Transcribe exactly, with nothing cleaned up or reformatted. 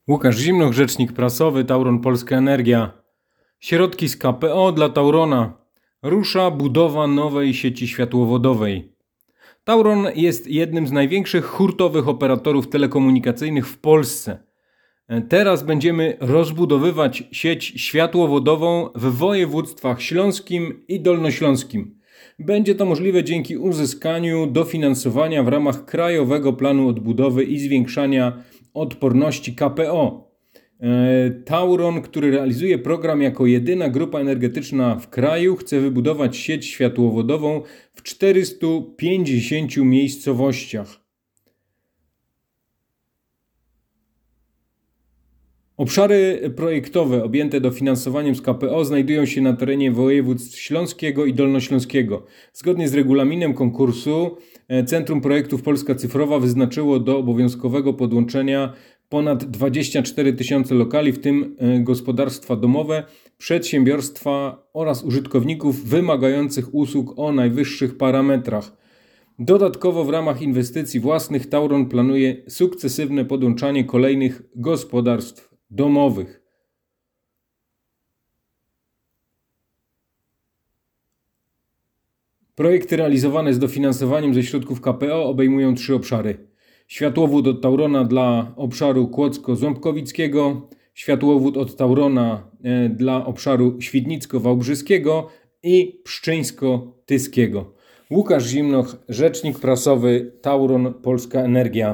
Łukasz Zimnoch, rzecznik prasowy, Tauron Polska Energia. Środki z K P O dla Taurona. Rusza budowa nowej sieci światłowodowej. Tauron jest jednym z największych hurtowych operatorów telekomunikacyjnych w Polsce. Teraz będziemy rozbudowywać sieć światłowodową w województwach śląskim i dolnośląskim. Będzie to możliwe dzięki uzyskaniu dofinansowania w ramach Krajowego Planu Odbudowy i Zwiększania Odporności K P O. Tauron, który realizuje program jako jedyna grupa energetyczna w kraju, chce wybudować sieć światłowodową w czterystu pięćdziesięciu miejscowościach. Obszary projektowe objęte dofinansowaniem z K P O znajdują się na terenie województw śląskiego i dolnośląskiego. Zgodnie z regulaminem konkursu Centrum Projektów Polska Cyfrowa wyznaczyło do obowiązkowego podłączenia ponad dwadzieścia cztery tysiące lokali, w tym gospodarstwa domowe, przedsiębiorstwa oraz użytkowników wymagających usług o najwyższych parametrach. Dodatkowo w ramach inwestycji własnych Tauron planuje sukcesywne podłączanie kolejnych gospodarstw domowych. Projekty realizowane z dofinansowaniem ze środków K P O obejmują trzy obszary. Światłowód od Taurona dla obszaru Kłodzko-Ząbkowickiego, światłowód od Taurona dla obszaru Świdnicko-Wałbrzyskiego i Pszczyńsko-Tyskiego. Łukasz Zimnoch, rzecznik prasowy, Tauron Polska Energia.